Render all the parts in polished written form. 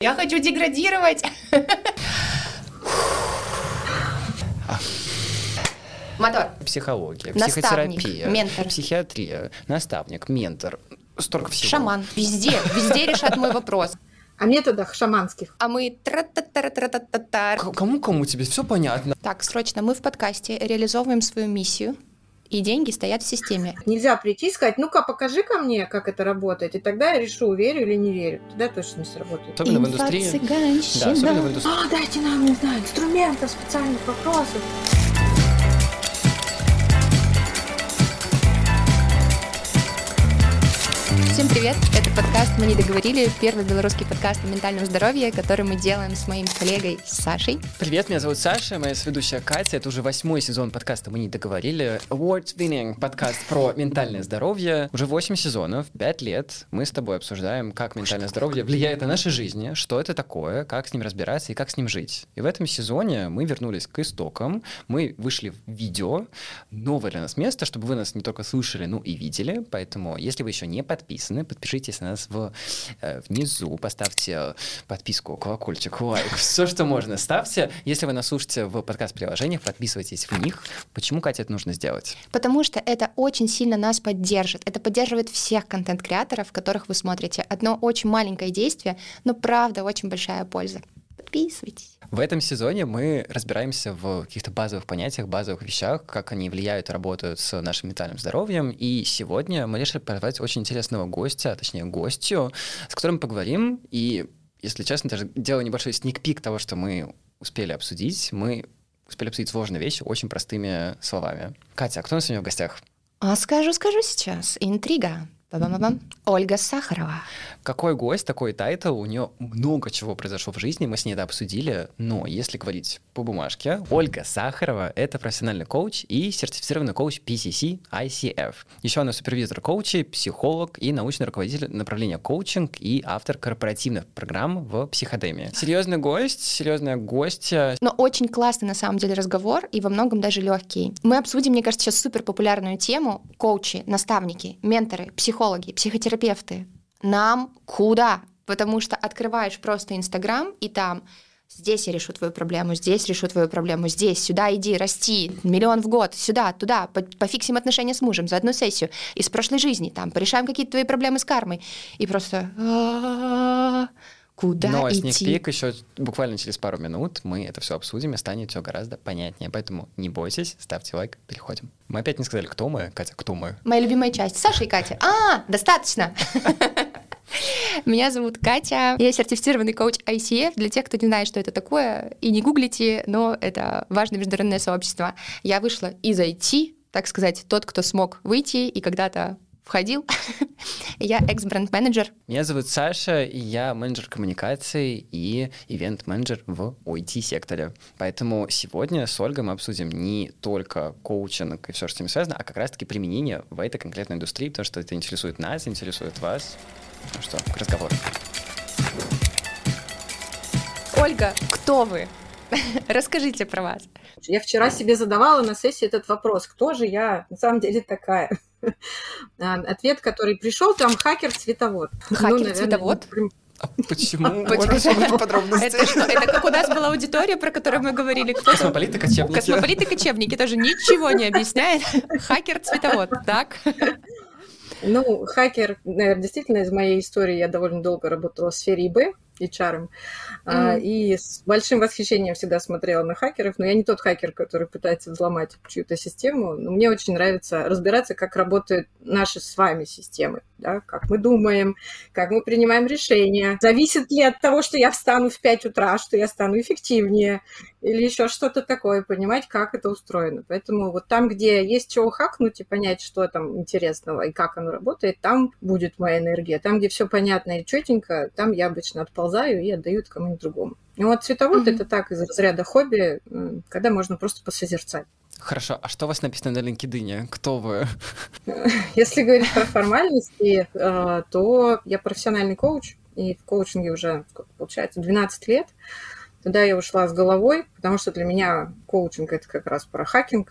Я хочу деградировать. Мотор. Психология, Наставник, психотерапия, ментор. психиатрия, наставник, ментор. Столько всего. Шаман. Везде решат мой вопрос. О методах шаманских. А мы тра-та-та-та-та-та-та. Кому тебе все понятно? Так, срочно, мы в подкасте реализовываем свою миссию, и деньги стоят в системе. Нельзя прийти и сказать, ну-ка, покажи-ка мне, как это работает, и тогда я решу, верю или не верю. Тогда точно не сработает. Особенно в индустрии. Инфо-цыганщина. Да, особенно в индустрии. Дайте нам, не знаю, инструментов, специальных вопросов. Всем привет! Это подкаст «Мы не договорили», первый белорусский подкаст о ментальном здоровье, который мы делаем с моим коллегой Сашей. Привет, меня зовут Саша, моя соведущая Катя. Это уже 8-й сезон подкаста «Мы не договорили». Award-winning подкаст про ментальное здоровье. Уже 8 сезонов, 5 лет мы с тобой обсуждаем, как ментальное здоровье влияет на наши жизни, что это такое, как с ним разбираться и как с ним жить. И в этом сезоне мы вернулись к истокам, мы вышли в видео, новое для нас место, чтобы вы нас не только слышали, но и видели. Поэтому, если вы еще не подписаны, подпишитесь на нас внизу, поставьте подписку, колокольчик, лайк, все, что можно, ставьте. Если вы нас слушаете в подкаст-приложениях, подписывайтесь в них. Почему, Катя, это нужно сделать? Потому что это очень сильно нас поддержит. Это поддерживает всех контент-креаторов, которых вы смотрите. Одно очень маленькое действие, но правда очень большая польза. Подписывайтесь. В этом сезоне мы разбираемся в каких-то базовых понятиях, базовых вещах, как они влияют и работают с нашим ментальным здоровьем. И сегодня мы решили позвать очень интересного гостя, точнее гостью, с которым поговорим. И, если честно, даже делаю небольшой сник-пик того, что мы успели обсудить. Мы успели обсудить сложные вещи очень простыми словами. Катя, а кто у нас сегодня в гостях? Скажу сейчас. Интрига. Ба-ба-ба-бам. Ольга Сахарова. Какой гость, такой тайтл, у нее много чего произошло в жизни, мы с ней это обсудили, но если говорить по бумажке, Ольга Сахарова — это профессиональный коуч и сертифицированный коуч PCC ICF. Еще она супервизор коучей, психолог и научный руководитель направления коучинг и автор корпоративных программ в психодемии. Серьезный гость, серьезная гостья. Но очень классный на самом деле разговор и во многом даже легкий. Мы обсудим, мне кажется, сейчас супер популярную тему: коучи, наставники, менторы, психологи, психотерапевты. Нам куда? Потому что открываешь просто Инстаграм, и там здесь я решу твою проблему, здесь решу твою проблему, здесь, сюда иди, расти, 1 миллион в год, сюда, туда, пофиксим отношения с мужем за одну сессию, из прошлой жизни, там, порешаем какие-то твои проблемы с кармой. И просто куда Но идти? сникпик еще буквально через пару минут мы это все обсудим, и станет все гораздо понятнее. Поэтому не бойтесь, ставьте лайк, переходим. Мы опять не сказали, кто мы. Катя, кто мы? Моя любимая часть. Саша и Катя. Достаточно. Меня зовут Катя. Я сертифицированный коуч ICF. Для тех, кто не знает, что это такое, и не гуглите, но это важное международное сообщество. Я вышла из IT, так сказать, тот, кто смог выйти и когда-то входил. Я экс-бренд-менеджер. Меня зовут Саша, и я менеджер коммуникаций и ивент-менеджер в OIT-секторе. Поэтому сегодня с Ольгой мы обсудим не только коучинг и все, что с ним связано, а как раз-таки применение в этой конкретной индустрии, потому что это интересует нас, интересует вас. Ну что, к разговору. Ольга, кто вы? Расскажите про вас. Я вчера себе задавала на сессии этот вопрос, кто же я на самом деле такая? Ответ, который пришел, там хакер-цветовод. Хакер-цветовод? Почему? Можно подробности? Это что? Это как у нас была аудитория, про которую мы говорили. Космополиты-кочевники. Космополиты-кочевники тоже ничего не объясняет. Хакер-цветовод, так? Ну, хакер, наверное, действительно из моей истории. Я довольно долго работала в сфере ИБ, HR, и с большим восхищением всегда смотрела на хакеров. Но я не тот хакер, который пытается взломать чью-то систему. Но мне очень нравится разбираться, как работают наши с вами системы, да? Как мы думаем, как мы принимаем решения. Зависит ли от того, что я встану в 5 утра, что я стану эффективнее, или еще что-то такое, понимать, как это устроено. Поэтому вот там, где есть чего хакнуть и понять, что там интересного и как оно работает, там будет моя энергия. Там, где все понятно и четенько, там я обычно отползаю и отдаю это кому-нибудь другому. И вот цветовод это так, из разряда хобби, когда можно просто посозерцать. Хорошо, а что у вас написано на LinkedIn? Кто вы? Если говорить про формальности, то я профессиональный коуч, и в коучинге уже, получается, 12 лет. Туда я ушла с головой, потому что для меня коучинг – это как раз про хакинг.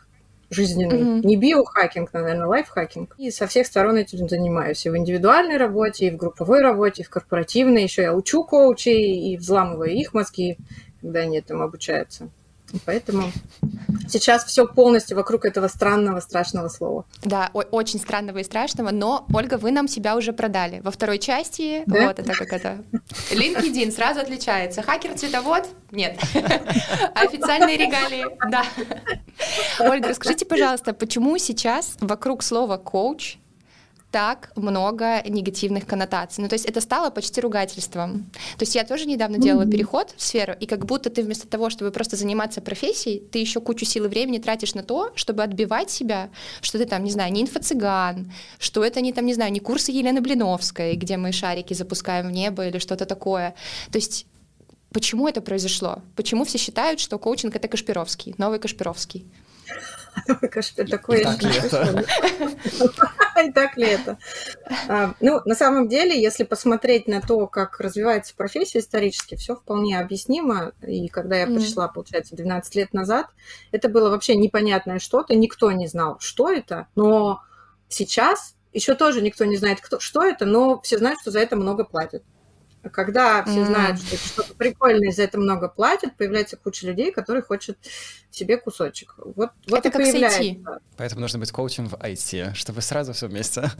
жизненный. Не биохакинг, наверное, лайфхакинг. И со всех сторон этим занимаюсь. И в индивидуальной работе, и в групповой работе, и в корпоративной. Еще я учу коучей и взламываю их мозги, когда они этому обучаются. И поэтому сейчас все полностью вокруг этого странного, страшного слова. Да, очень странного и страшного, но, Ольга, вы нам себя уже продали. Во второй части, да? вот это как это, LinkedIn сразу отличается. Хакер-цветовод? Нет. Официальные регалии? Да. Ольга, расскажите, пожалуйста, почему сейчас вокруг слова «коуч» так много негативных коннотаций. Ну, то есть это стало почти ругательством. То есть я тоже недавно делала переход в сферу, и как будто ты вместо того, чтобы просто заниматься профессией, ты еще кучу сил и времени тратишь на то, чтобы отбивать себя, что ты там, не знаю, не инфо-цыган, что это не там, не знаю, не курсы Елены Блиновской, где мы шарики запускаем в небо или что-то такое. То есть почему это произошло? Почему все считают, что коучинг — это Кашпировский, новый Кашпировский? Такое. Так ли это? И так ли это? Ну, на самом деле, если посмотреть на то, как развивается профессия исторически, все вполне объяснимо. И когда я пришла, получается, 12 лет назад, это было вообще непонятное что-то, никто не знал, что это. Но сейчас еще тоже никто не знает, что это, но все знают, что за это много платят. Когда все знают, что это что-то прикольное, за это много платят, появляется куча людей, которые хотят себе кусочек. Вот это и как появляется. IT. Поэтому нужно быть коучем в IT, чтобы сразу все вместе.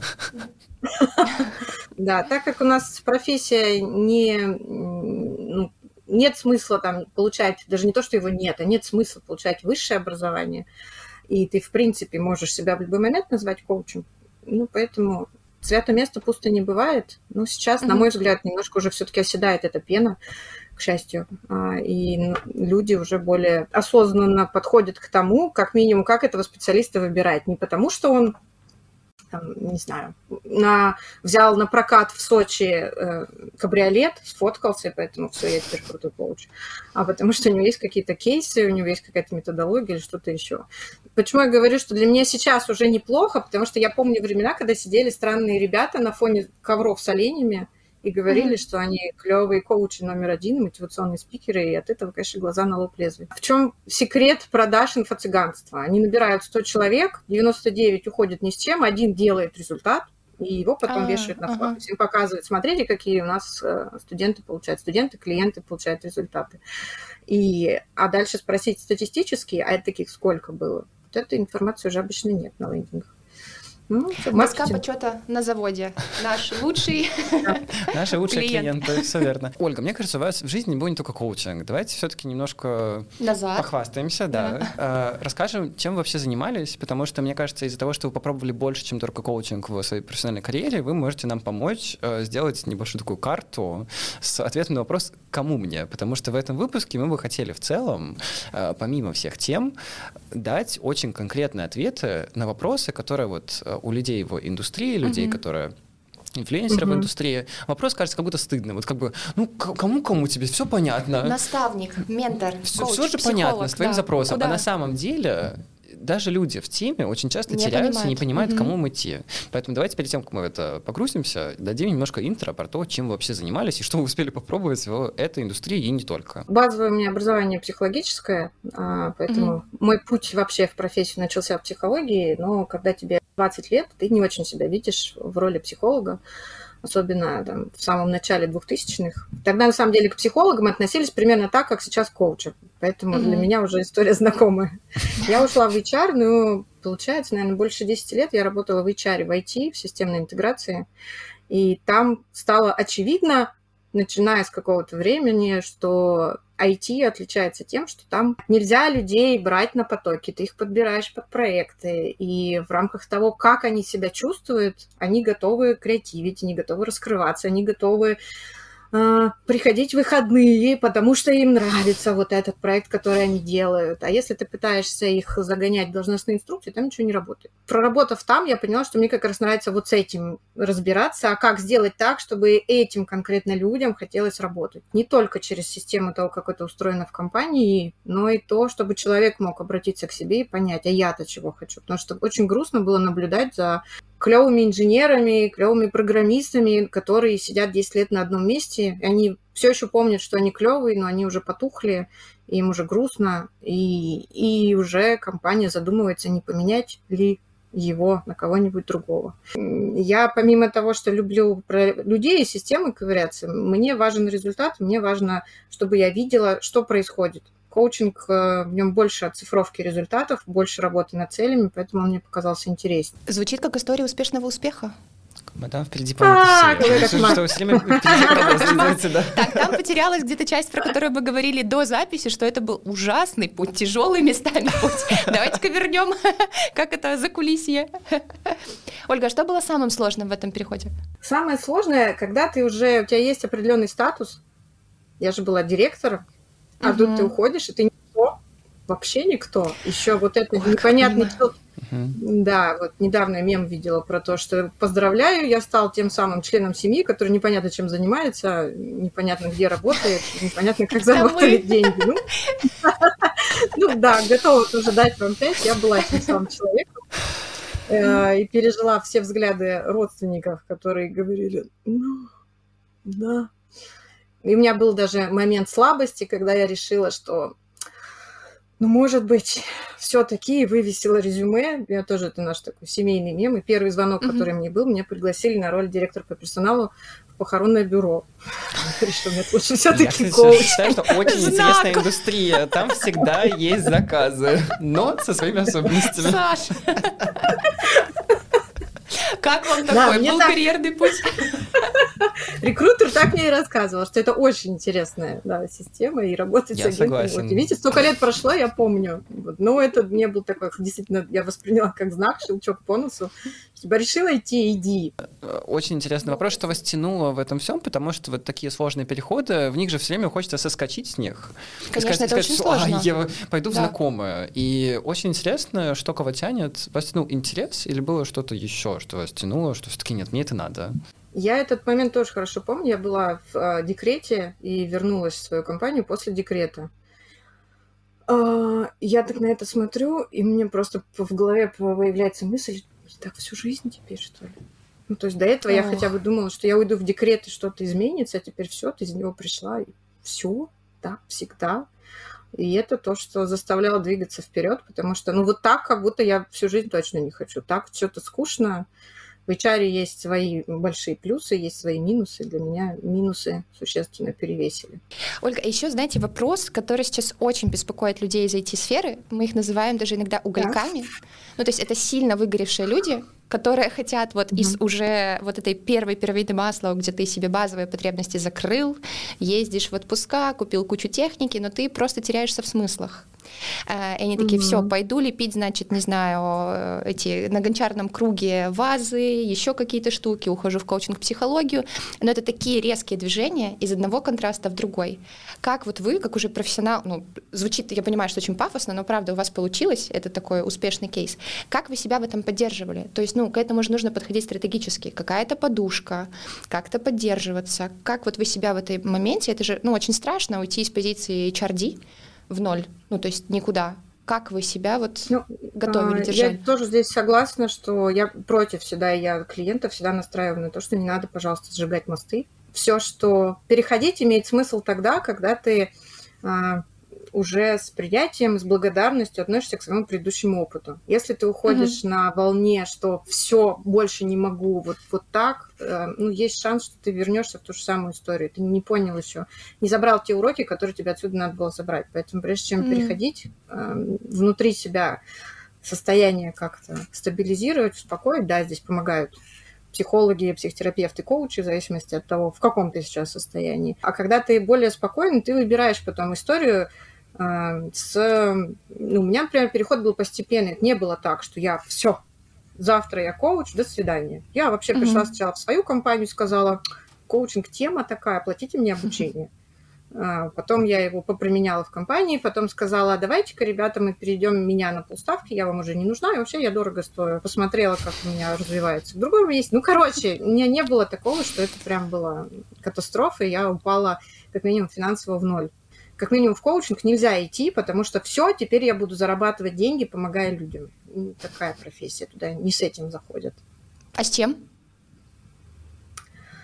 Да, так как у нас профессия нет смысла там получать, даже не то, что его нет, а нет смысла получать высшее образование, и ты, в принципе, можешь себя в любой момент назвать коучем. Ну, поэтому свято место пусто не бывает. Но сейчас, на мой взгляд, немножко уже все-таки оседает эта пена, к счастью. И люди уже более осознанно подходят к тому, как минимум, как этого специалиста выбирать. Не потому, что он, там, не знаю, взял на прокат в Сочи кабриолет, сфоткался, и поэтому все, я теперь крутой коуч. А потому что у него есть какие-то кейсы, у него есть какая-то методология или что-то еще. Почему я говорю, что для меня сейчас уже неплохо, потому что я помню времена, когда сидели странные ребята на фоне ковров с оленями и говорили, что они клевые коучи номер один, мотивационные спикеры, и от этого, конечно, глаза на лоб лезли. В чем секрет продаж инфо-цыганства? Они набирают 100 человек, 99 уходят ни с чем, один делает результат, и его потом вешают на флаг. Всем показывают, смотрите, какие у нас студенты получают, клиенты получают результаты. А дальше спросить статистически, а это таких сколько было? Вот этой информации уже обычно нет на лендингах. Доска почета на заводе. Наш лучший Наши лучшие клиенты, все верно. Ольга, мне кажется, у вас в жизни не будет не только коучинг. Давайте все-таки немножко похвастаемся, да. Расскажем, чем вы вообще занимались, потому что, мне кажется, из-за того, что вы попробовали больше, чем только коучинг в своей профессиональной карьере, вы можете нам помочь сделать небольшую такую карту с ответом на вопрос «Кому мне?». Потому что в этом выпуске мы бы хотели в целом, помимо всех тем, дать очень конкретные ответы на вопросы, которые вот у людей в индустрии, людей, которые инфлюенсеры в индустрии, вопрос кажется как будто стыдным. Вот как бы, ну, кому тебе все понятно. Наставник, ментор, коуч, все же психолог, понятно с твоим запросом. Куда? А на самом деле даже люди в теме очень часто теряются, не понимают, кому им идти. Поэтому давайте перед тем, как мы в это погрузимся, дадим немножко интро про то, чем вы вообще занимались и что вы успели попробовать в этой индустрии и не только. Базовое у меня образование психологическое, поэтому мой путь вообще в профессию начался в психологии, но когда тебе 20 лет, ты не очень себя видишь в роли психолога, особенно там, в самом начале 2000-х. Тогда, на самом деле, к психологам относились примерно так, как сейчас к коучам. Поэтому для меня уже история знакомая. Я ушла в HR, ну, получается, наверное, больше 10 лет я работала в HR, в IT, в системной интеграции. И там стало очевидно, начиная с какого-то времени, что IT отличается тем, что там нельзя людей брать на потоки, ты их подбираешь под проекты, и в рамках того, как они себя чувствуют, они готовы креативить, они готовы раскрываться, они готовы приходить в выходные, потому что им нравится вот этот проект, который они делают. А если ты пытаешься их загонять в должностные инструкции, там ничего не работает. Проработав там, я поняла, что мне как раз нравится вот с этим разбираться, а как сделать так, чтобы этим конкретно людям хотелось работать. Не только через систему того, как это устроено в компании, но и то, чтобы человек мог обратиться к себе и понять, а я-то чего хочу. Потому что очень грустно было наблюдать за клевыми инженерами, клевыми программистами, которые сидят 10 лет на одном месте, и они все еще помнят, что они клевые, но они уже потухли, им уже грустно, и уже компания задумывается, не поменять ли его на кого-нибудь другого. Я, помимо того, что люблю про людей и системы ковыряться, мне важен результат, мне важно, чтобы я видела, что происходит. Коучинг, в нем больше оцифровки результатов, больше работы над целями, поэтому он мне показался интереснее. Звучит как история успешного успеха. Мадам, впереди, по-моему, что все время впереди продолжается, да. Так, там потерялась где-то часть, про которую мы говорили до записи, что это был ужасный путь, тяжелый местами путь. Давайте-ка вернем, как это, закулисье. Ольга, что было самым сложным в этом переходе? Самое сложное, когда у тебя есть определенный статус, я же была директором, а тут ты уходишь, и ты никто, вообще никто. Еще вот это непонятный... Да, вот недавно мем видела про то, что поздравляю, я стал тем самым членом семьи, который непонятно чем занимается, непонятно где работает, непонятно как зарабатывать деньги. Ну да, готова тоже дать вам 5, я была этим самым человеком и пережила все взгляды родственников, которые говорили, ну, да. И у меня был даже момент слабости, когда я решила, что ну, может быть, все-таки вывесила резюме. Я тоже, это наш такой семейный мем. И первый звонок, который мне был, меня пригласили на роль директора по персоналу в похоронное бюро. Что нет, лучше все-таки коуч. Я считаю, что очень интересная индустрия. Там всегда есть заказы, но со своими особенностями. Саша! Как вам такой? Был карьерный путь? Рекрутер так мне и рассказывал, что это очень интересная система, и работать с агентом. Вот, видите, столько лет прошло, я помню. Вот. Но это мне был такой, действительно, я восприняла как знак, щелчок по носу. Типа, решила идти, иди. Очень интересный вопрос, что вас тянуло в этом всем, потому что вот такие сложные переходы, в них же все время хочется соскочить с них. Конечно, это очень сложно. Я пойду в знакомое. И очень интересно, что кого тянет. Вас тянул интерес или было что-то еще, что вас тянуло, что все-таки нет, мне это надо? Я этот момент тоже хорошо помню. Я была в декрете и вернулась в свою компанию после декрета. Я так на это смотрю, и мне просто в голове появляется мысль, так всю жизнь теперь, что ли? Ну, то есть до этого я хотя бы думала, что я уйду в декрет, и что-то изменится, а теперь все, ты из него пришла, и все, да, всегда. И это то, что заставляло двигаться вперед, потому что, ну, вот так, как будто я всю жизнь точно не хочу. Так что-то скучно. В HR есть свои большие плюсы, есть свои минусы. Для меня минусы существенно перевесили. Ольга, еще, знаете, вопрос, который сейчас очень беспокоит людей из IT-сферы. Мы их называем даже иногда угольками. Ну, то есть это сильно выгоревшие люди, которые хотят вот из уже вот этой первой пирамиды масла, где ты себе базовые потребности закрыл, ездишь в отпуска, купил кучу техники, но ты просто теряешься в смыслах. И они такие, все, пойду лепить, значит, не знаю, эти на гончарном круге вазы, еще какие-то штуки, ухожу в коучинг-психологию. Но это такие резкие движения из одного контраста в другой. Как вот вы, как уже профессионал, ну, звучит, я понимаю, что очень пафосно, но правда у вас получилось, это такой успешный кейс. Как вы себя в этом поддерживали? То есть, ну, к этому же нужно подходить стратегически. Какая-то подушка, как-то поддерживаться. Как вот вы себя в этом моменте, это же, ну, очень страшно уйти из позиции HRD в ноль, ну, то есть никуда. Как вы себя вот готовили, держали? Я тоже здесь согласна, что я против всегда, я клиентов всегда настраиваю на то, что не надо, пожалуйста, сжигать мосты. Все, что переходить, имеет смысл тогда, когда ты уже с приятием, с благодарностью относишься к своему предыдущему опыту. Если ты уходишь на волне, что все, больше не могу, вот так, ну, есть шанс, что ты вернешься в ту же самую историю. Ты не понял еще, не забрал те уроки, которые тебе отсюда надо было забрать. Поэтому прежде чем переходить, внутри себя состояние как-то стабилизировать, успокоить, да, здесь помогают психологи, психотерапевты, коучи, в зависимости от того, в каком ты сейчас состоянии. А когда ты более спокойный, ты выбираешь потом историю у меня, например, переход был постепенный. Это не было так, что я все, завтра я коуч, до свидания. Я вообще пришла сначала в свою компанию, сказала, коучинг тема такая, оплатите мне обучение. Потом я его поприменяла в компании, потом сказала, давайте-ка, ребята, мы перейдем меня на полставки, я вам уже не нужна, и вообще я дорого стою. Посмотрела, как у меня развивается в другом месте. Ну, короче, у меня не было такого, что это прям была катастрофа, и я упала как минимум финансово в ноль. Как минимум в коучинг нельзя идти, потому что все, теперь я буду зарабатывать деньги, помогая людям. Такая профессия туда не с этим заходит. А с чем?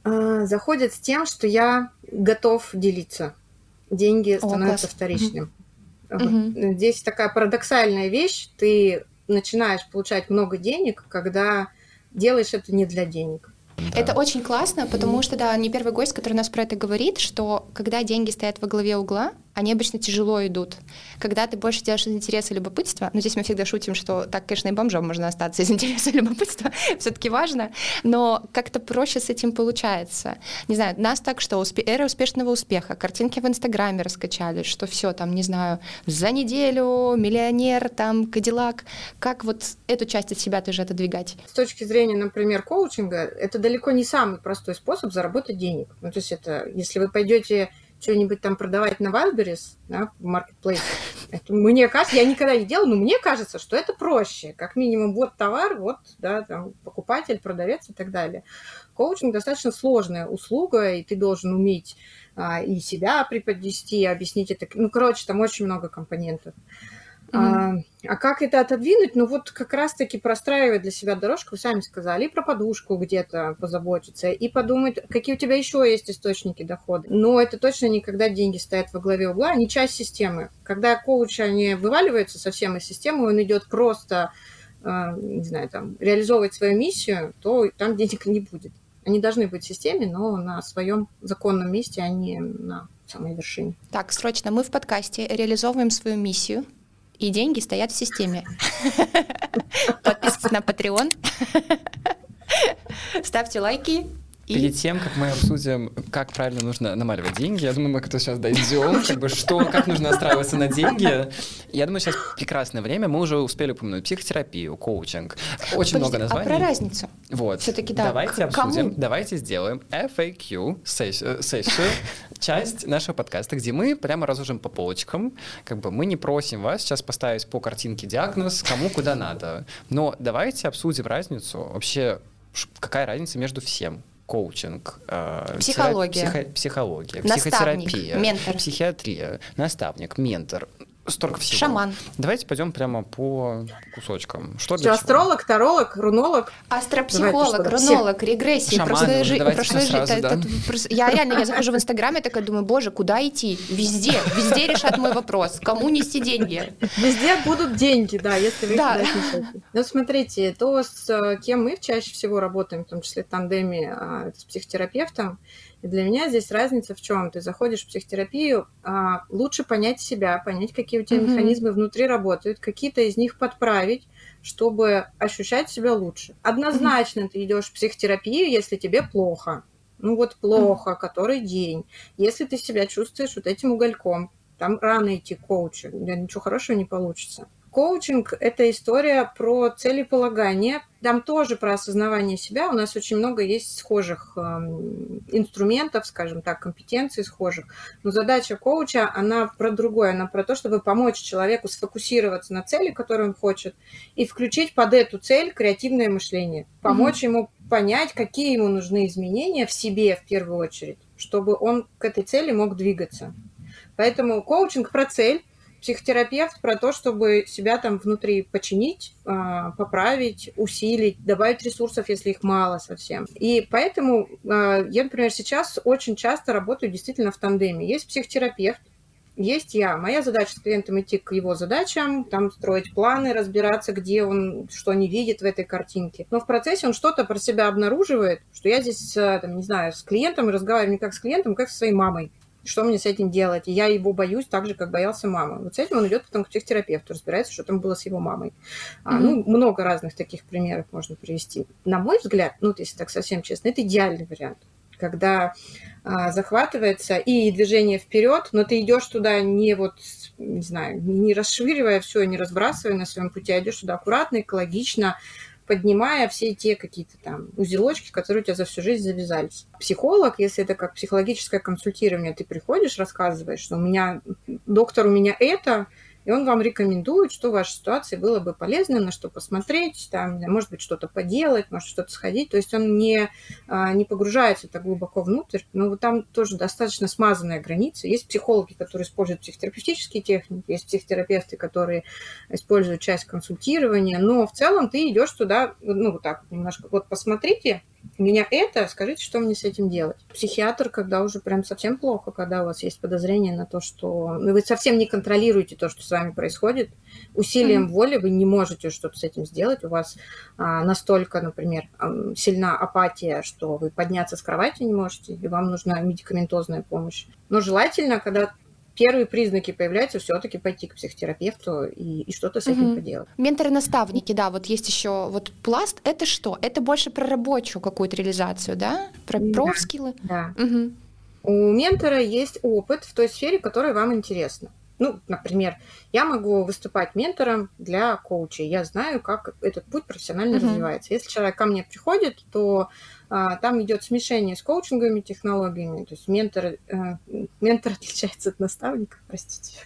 Заходят с тем, что я готов делиться. Деньги становятся вторичным. Здесь такая парадоксальная вещь. Ты начинаешь получать много денег, когда делаешь это не для денег. Да. Это очень классно, потому что, да, не первый гость, который нас про это говорит, что когда деньги стоят во главе угла, они обычно тяжело идут. Когда ты больше делаешь из интереса и любопытства, ну, здесь мы всегда шутим, что так, конечно, и бомжом можно остаться из интереса и любопытства, все-таки важно, но как-то проще с этим получается. Не знаю, нас так что, эра успешного успеха, картинки в Инстаграме раскачали, что все там, не знаю, за неделю, миллионер, там, Кадиллак. Как вот эту часть от себя тоже отодвигать? С точки зрения, например, коучинга, это далеко не самый простой способ заработать денег. Ну, то есть это, если вы пойдете что-нибудь там продавать на Wildberries, да, в маркетплейсе. Мне кажется, я никогда не делала, но мне кажется, что это проще. Как минимум, вот товар, вот, да, там, покупатель, продавец и так далее. Коучинг достаточно сложная услуга, и ты должен уметь и себя преподнести, объяснить это. Ну, короче, там очень много компонентов. А как это отодвинуть? Ну, вот как раз-таки простраивать для себя дорожку, вы сами сказали, и про подушку где-то позаботиться, и подумать, какие у тебя еще есть источники дохода. Но это точно не когда деньги стоят во главе угла, они часть системы. Когда коуч не вываливается совсем из системы, он идет просто, не знаю, там, реализовывать свою миссию, то там денег не будет. Они должны быть в системе, но на своем законном месте, а не на самой вершине. Так, срочно, мы в подкасте реализовываем свою миссию, и деньги стоят в системе. Подписывайтесь на Patreon. Ставьте лайки. Перед тем, как мы обсудим, как правильно нужно намаливать деньги, я думаю, мы к этому сейчас дойдем, как нужно настраиваться на деньги. Я думаю, сейчас прекрасное время. Мы уже успели упомянуть психотерапию, коучинг. Очень много названий. А про разницу? Вот. Все-таки да. Давайте обсудим, давайте сделаем FAQ сессию, часть нашего подкаста, где мы прямо разложим по полочкам. Как бы мы не просим вас сейчас поставить по картинке диагноз, кому куда надо. Но давайте обсудим разницу. Вообще, какая разница между всем? Коучинг, психология, психотерапия, ментор, психиатрия, наставник, ментор. Столько всего. Шаман. Давайте пойдем прямо по кусочкам. Что для астролог, таролог, рунолог. Астропсихолог, рунолог, регрессии, прошлой жизни. Я реально захожу в Инстаграм и такая думаю, боже, куда идти? Везде решат мой вопрос. Кому нести деньги? Везде будут деньги, да, если вы их туда несете. Ну, смотрите, то, с кем мы чаще всего работаем, в том числе в тандеме с психотерапевтом, и для меня здесь разница в чем? Ты заходишь в психотерапию, лучше понять себя, понять, какие у тебя механизмы внутри работают, какие-то из них подправить, чтобы ощущать себя лучше. Однозначно ты идешь в психотерапию, если тебе плохо. Ну вот плохо, который день. Если ты себя чувствуешь вот этим угольком, там рано идти к коучу, ничего хорошего не получится. Коучинг – это история про целеполагание. Там тоже про осознавание себя. У нас очень много есть схожих инструментов, скажем так, компетенций схожих. Но задача коуча, она про другое. Она про то, чтобы помочь человеку сфокусироваться на цели, которую он хочет, и включить под эту цель креативное мышление. Помочь ему понять, какие ему нужны изменения в себе в первую очередь, чтобы он к этой цели мог двигаться. Поэтому коучинг про цель. Психотерапевт про то, чтобы себя там внутри починить, поправить, усилить, добавить ресурсов, если их мало совсем. И поэтому я, например, сейчас очень часто работаю действительно в тандеме. Есть психотерапевт, есть я. Моя задача с клиентом идти к его задачам, там строить планы, разбираться, где он что не видит в этой картинке. Но в процессе он что-то про себя обнаруживает, что я здесь, там, не знаю, с клиентом разговариваю не как с клиентом, а как со своей мамой. Что мне с этим делать? И я его боюсь так же, как боялся мамы. Вот с этим он идет потом к психотерапевту, разбирается, что там было с его мамой. Ну, много разных таких примеров можно привести. На мой взгляд, ну, если так совсем честно, это идеальный вариант, когда захватывается и движение вперед, но ты идешь туда не вот, не знаю, не расшвыривая все, не разбрасывая на своем пути, а идешь туда аккуратно, экологично, поднимая все те какие-то там узелочки, которые у тебя за всю жизнь завязались. Психолог, если это как психологическое консультирование, ты приходишь, рассказываешь, что доктор у меня это, и он вам рекомендует, что в вашей ситуации было бы полезно, на что посмотреть, там, может быть, что-то поделать, может, что-то сходить. То есть он не погружается так глубоко внутрь, но вот там тоже достаточно смазанная граница. Есть психологи, которые используют психотерапевтические техники, есть психотерапевты, которые используют часть консультирования, но в целом ты идешь туда, ну, вот так вот немножко, вот посмотрите, у меня это, скажите, что мне с этим делать? Психиатр, когда уже прям совсем плохо, когда у вас есть подозрение на то, что вы совсем не контролируете то, что с вами происходит, усилием воли вы не можете что-то с этим сделать, у вас настолько, например, сильна апатия, что вы подняться с кровати не можете, и вам нужна медикаментозная помощь. Но желательно, когда первые признаки появляются, все-таки пойти к психотерапевту и что-то с этим поделать. Менторы-наставники, да, вот есть еще вот пласт. Это что? Это больше про рабочую какую-то реализацию, да? Про профскиллы? Да. У ментора есть опыт в той сфере, которая вам интересна. Ну, например, я могу выступать ментором для коучей. Я знаю, как этот путь профессионально развивается. Если человек ко мне приходит, то там идет смешение с коучинговыми технологиями. То есть ментор отличается от наставника, простите.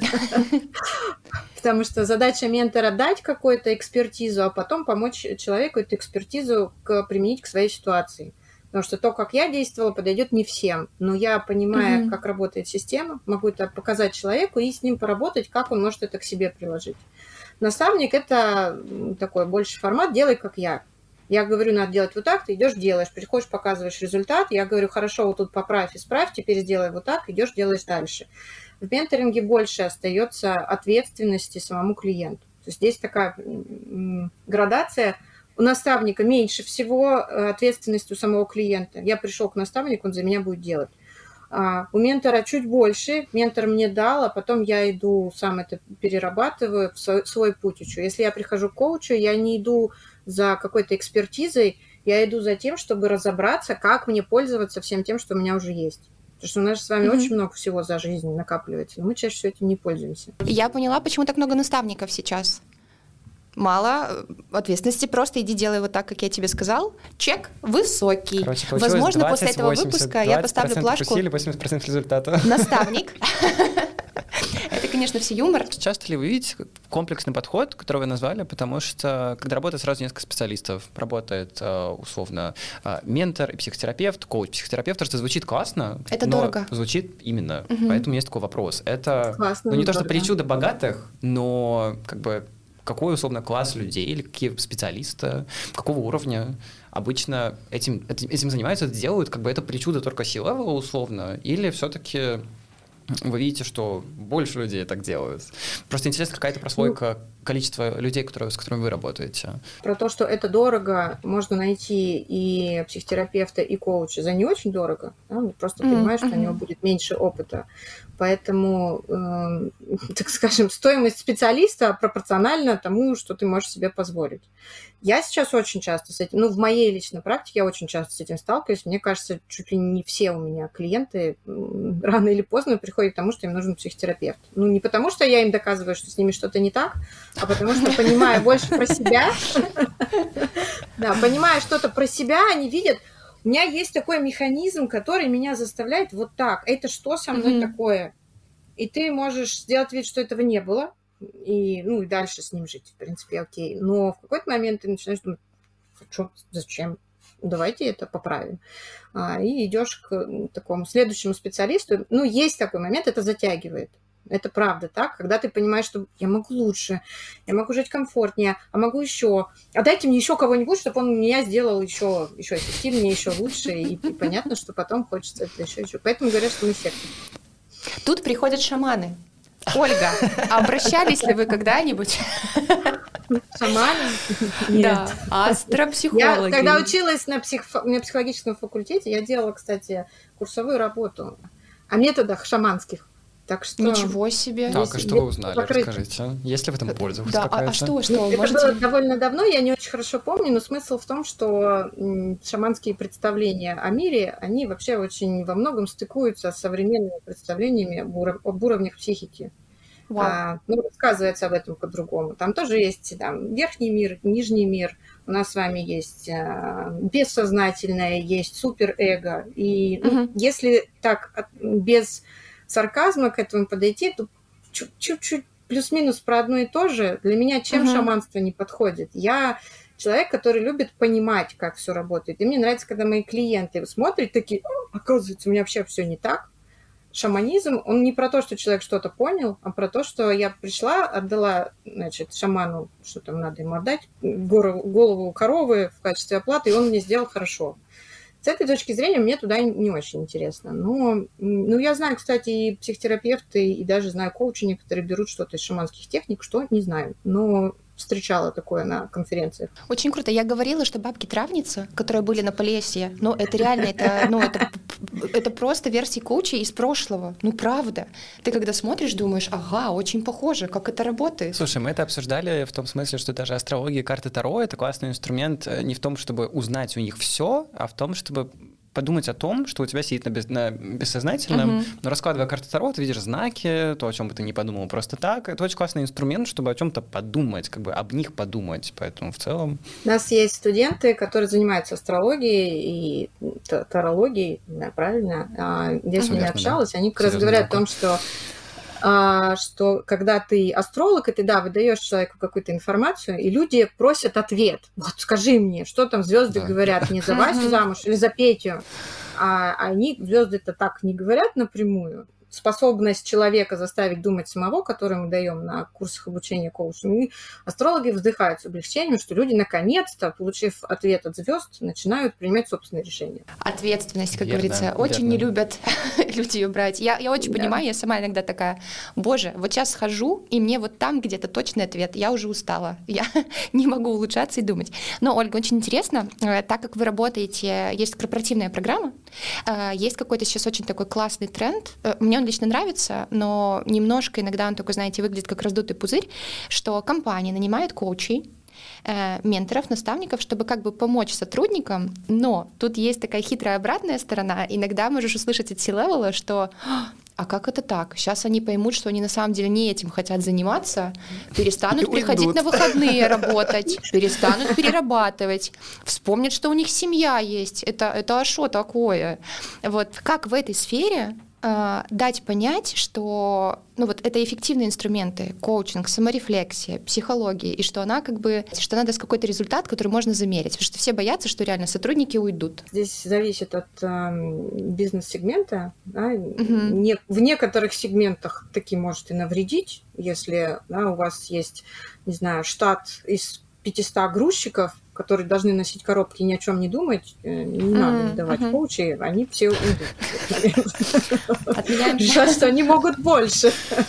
Потому что задача ментора дать какую-то экспертизу, а потом помочь человеку эту экспертизу применить к своей ситуации. Потому что то, как я действовала, подойдет не всем. Но я, понимая, как работает система, могу это показать человеку и с ним поработать, как он может это к себе приложить. Наставник – это такой больше формат «делай, как я». Я говорю, надо делать вот так, ты идешь, делаешь, приходишь, показываешь результат. Я говорю, хорошо, вот тут поправь, исправь, теперь сделай вот так, идешь, делаешь дальше. В менторинге больше остается ответственности самому клиенту. То есть здесь такая градация. У наставника меньше всего ответственности у самого клиента. Я пришел к наставнику, он за меня будет делать. У ментора чуть больше. Ментор мне дал, а потом я иду, сам это перерабатываю, в свой путь учу. Если я прихожу к коучу, я не иду за какой-то экспертизой, я иду за тем, чтобы разобраться, как мне пользоваться всем тем, что у меня уже есть. Потому что у нас с вами очень много всего за жизнь накапливается, но мы чаще всего этим не пользуемся. Я поняла, почему так много наставников сейчас. Мало ответственности, просто иди делай вот так, как я тебе сказал. Чек высокий. Короче, возможно, 20, после этого 80, выпуска я поставлю плашку. Усилий, 80% результата. Наставник. Это, конечно, все юмор. Часто ли вы видите комплексный подход, который вы назвали, потому что когда работает сразу несколько специалистов, работает условно ментор и психотерапевт, коуч, психотерапевт, что звучит классно, это но дорого. Звучит именно. Поэтому есть такой вопрос. Это классно, не то, что причуда богатых, но как бы какой, условно, класс людей или какие специалисты, какого уровня обычно этим занимаются, это делают, как бы это причуда только C-level, условно, или все-таки вы видите, что больше людей так делают? Просто интересно, какая-то прослойка количества людей, с которыми вы работаете. Про то, что это дорого, можно найти и психотерапевта, и коуча за не очень дорого. Да? Просто понимаешь, что у него будет меньше опыта. Поэтому, так скажем, стоимость специалиста пропорциональна тому, что ты можешь себе позволить. Я сейчас очень часто с этим, в моей личной практике я очень часто с этим сталкиваюсь. Мне кажется, чуть ли не все у меня клиенты рано или поздно приходят к тому, что им нужен психотерапевт. Не потому, что я им доказываю, что с ними что-то не так, а потому что, понимая больше про себя, понимая что-то про себя, они видят, у меня есть такой механизм, который меня заставляет вот так. Это что со мной такое? И ты можешь сделать вид, что этого не было, и дальше с ним жить, в принципе, окей. Но в какой-то момент ты начинаешь думать, что, зачем? Давайте это поправим. И идешь к такому следующему специалисту. Есть такой момент, это затягивает. Это правда так, когда ты понимаешь, что я могу лучше, я могу жить комфортнее, а могу еще. А дайте мне еще кого-нибудь, чтобы он меня сделал еще эффективнее, еще лучше. И понятно, что потом хочется это еще. Поэтому говорят, что мы секта. Тут приходят шаманы. Ольга, обращались ли вы когда-нибудь? Шаманы? Нет. Да, астропсихологи. Я когда училась на психологическом факультете, я делала, кстати, курсовую работу о методах шаманских. Так что... Ничего себе. Так, а что вы узнали? Расскажите. Есть ли в этом польза? Да, а что? Это было довольно давно, я не очень хорошо помню, но смысл в том, что шаманские представления о мире, они вообще очень во многом стыкуются с современными представлениями об уровнях психики. Рассказывается об этом по-другому. Там тоже есть верхний мир, нижний мир. У нас с вами есть бессознательное, есть суперэго. И если так без сарказма к этому подойти, то чуть-чуть плюс-минус про одно и то же. Для меня чем шаманство не подходит? Я человек, который любит понимать, как все работает. И мне нравится, когда мои клиенты смотрят, такие, оказывается, у меня вообще все не так. шаманизм, он не про то, что человек что-то понял, а про то, что я пришла, отдала, значит, шаману, что там надо ему отдать, голову коровы в качестве оплаты, и он мне сделал хорошо. С этой точки зрения мне туда не очень интересно. Но я знаю, кстати, и психотерапевты, и даже знаю коучи, некоторые берут что-то из шаманских техник, что не знаю. Но встречала такое на конференциях. Очень круто. Я говорила, что бабки-травницы, которые были на Полесье, ну, это реально, это просто версии коучей из прошлого. Ну, правда. Ты когда смотришь, думаешь, ага, очень похоже, как это работает. Слушай, мы это обсуждали в том смысле, что даже астрология, карты Таро — это классный инструмент не в том, чтобы узнать у них все, а в том, чтобы подумать о том, что у тебя сидит на бессознательном, но раскладывая карты Таро, ты видишь знаки, то, о чем бы ты не подумал просто так. Это очень классный инструмент, чтобы о чем-то подумать, как бы об них подумать. Поэтому в целом... У нас есть студенты, которые занимаются астрологией и тарологией, да, правильно? Я с ними общалась, да. Они как раз говорят о том, что когда ты астролог, и ты, да, выдаешь человеку какую-то информацию, и люди просят ответ. Вот скажи мне, что там звезды говорят, не за Васю замуж или за Петю. А они, звезды-то так не говорят напрямую. Способность человека заставить думать самого, которую мы даем на курсах обучения коучинга, и астрологи вздыхают с облегчением, что люди наконец-то, получив ответ от звезд, начинают принимать собственные решения. Ответственность, как говорится, очень не любят люди ее брать. Я очень понимаю, я сама иногда такая, боже, вот сейчас схожу, и мне вот там где-то точный ответ, я уже устала, я не могу улучшаться и думать. Но, Ольга, очень интересно, так как вы работаете, есть корпоративная программа, есть какой-то сейчас очень такой классный тренд, мне он лично нравится, но немножко иногда он такой, знаете, выглядит как раздутый пузырь, что компании нанимают коучей, менторов, наставников, чтобы как бы помочь сотрудникам, но тут есть такая хитрая обратная сторона. Иногда можешь услышать от C-level, что а как это так? Сейчас они поймут, что они на самом деле не этим хотят заниматься, перестанут приходить на выходные работать, перестанут перерабатывать, вспомнят, что у них семья есть. Это что такое? Вот как в этой сфере дать понять, что это эффективные инструменты, коучинг, саморефлексия, психология, и что она что она даст какой-то результат, который можно замерить, потому что все боятся, что реально сотрудники уйдут. Здесь зависит от бизнес-сегмента. Да? В некоторых сегментах таки может и навредить, если у вас есть, не знаю, штат из 500 грузчиков, которые должны носить коробки и ни о чем не думать, не надо им давать коучей, они все уйдут. Жаль, что они могут больше.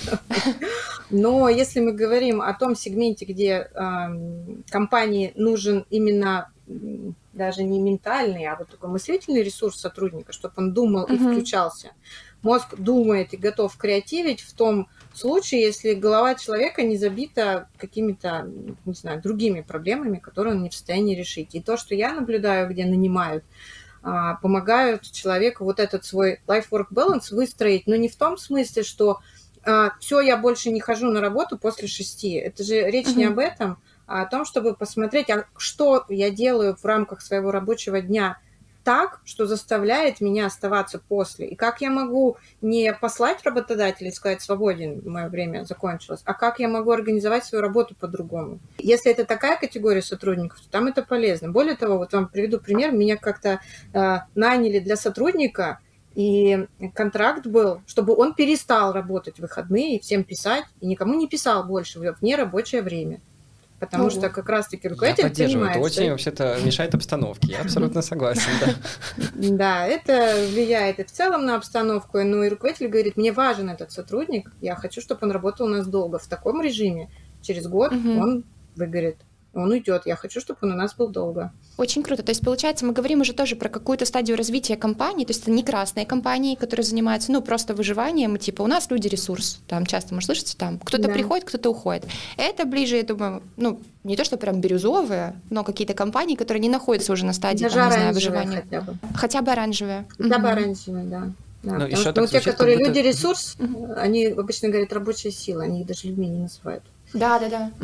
Но если мы говорим о том сегменте, где компании нужен именно даже не ментальный, а вот такой мыслительный ресурс сотрудника, чтобы он думал и включался. Мозг думает и готов креативить в том случае, если голова человека не забита какими-то, не знаю, другими проблемами, которые он не в состоянии решить. И то, что я наблюдаю, где нанимают, помогают человеку вот этот свой life-work balance выстроить, но не в том смысле, что все, я больше не хожу на работу после 6. Это же речь не об этом, а о том, чтобы посмотреть, что я делаю в рамках своего рабочего дня так, что заставляет меня оставаться после. И как я могу не послать работодателя и сказать, свободен, мое время закончилось, а как я могу организовать свою работу по-другому. Если это такая категория сотрудников, то там это полезно. Более того, вот вам приведу пример. Меня как-то наняли для сотрудника, и контракт был, чтобы он перестал работать в выходные, всем писать, и никому не писал больше в нерабочее время. Потому что как раз-таки руководитель понимает... Я поддерживаю, это очень вообще-то мешает обстановке, я абсолютно согласен, да. Да, это влияет и в целом на обстановку, но и руководитель говорит, мне важен этот сотрудник, я хочу, чтобы он работал у нас долго. В таком режиме через год он выгорит. Он уйдет. Я хочу, чтобы он у нас был долго. Очень круто. То есть, получается, мы говорим уже тоже про какую-то стадию развития компании, то есть это не красные компании, которые занимаются, просто выживанием, типа у нас люди-ресурс, там часто, может, слышите, там кто-то приходит, кто-то уходит. Это ближе, я думаю, не то, что прям бирюзовые, но какие-то компании, которые не находятся уже на стадии, даже там, не знаю, выживания. Хотя бы оранжевые. Хотя бы оранжевые, да. Потому что те, которые люди-ресурс, они обычно говорят рабочая сила, они их даже людьми не называют. Да.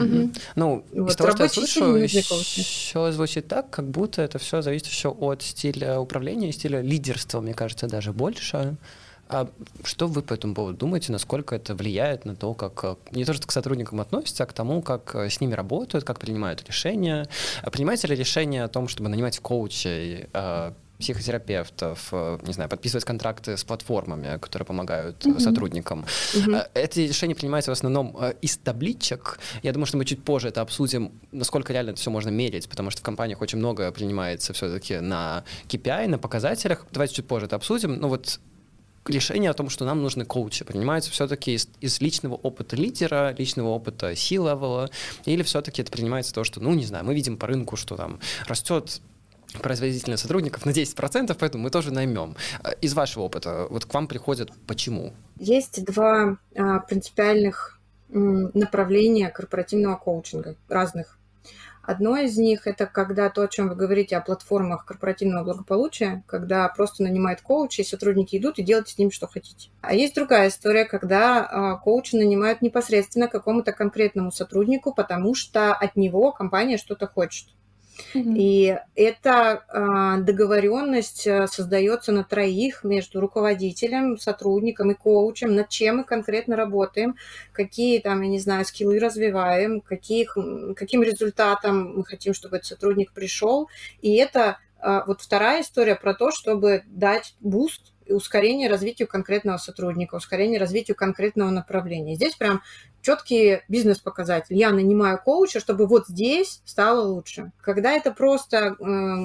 Из того, что я слышу, еще звучит так, как будто это все зависит еще от стиля управления и стиля лидерства, мне кажется, даже больше. А что вы по этому поводу думаете, насколько это влияет на то, как не то, что к сотрудникам относятся, а к тому, как с ними работают, как принимают решения? Принимаете ли решение о том, чтобы нанимать коучей психотерапевтов, не знаю, подписывать контракты с платформами, которые помогают сотрудникам. Эти решения принимаются в основном из табличек. Я думаю, что мы чуть позже это обсудим, насколько реально это все можно мерить, потому что в компаниях очень много принимается все-таки на KPI, на показателях. Давайте чуть позже это обсудим. Но вот решение о том, что нам нужны коучи, принимается все-таки из личного опыта лидера, личного опыта C-левела, или все-таки это принимается то, что, ну, не знаю, мы видим по рынку, что там растет производительность сотрудников на 10%, поэтому мы тоже наймем. Из вашего опыта, вот к вам приходят почему? Есть два принципиальных направления корпоративного коучинга, разных. Одно из них – это когда то, о чем вы говорите, о платформах корпоративного благополучия, когда просто нанимают коучи, и сотрудники идут и делают с ними, что хотите. А есть другая история, когда коучи нанимают непосредственно какому-то конкретному сотруднику, потому что от него компания что-то хочет. И эта договоренность создается на троих между руководителем, сотрудником и коучем, над чем мы конкретно работаем, какие там, я не знаю, скиллы развиваем, каким результатом мы хотим, чтобы этот сотрудник пришел. И это вот вторая история про то, чтобы дать буст и ускорение развитию конкретного сотрудника, ускорение развитию конкретного направления. Здесь прям четкие бизнес-показатели. Я нанимаю коуча, чтобы вот здесь стало лучше. Когда это просто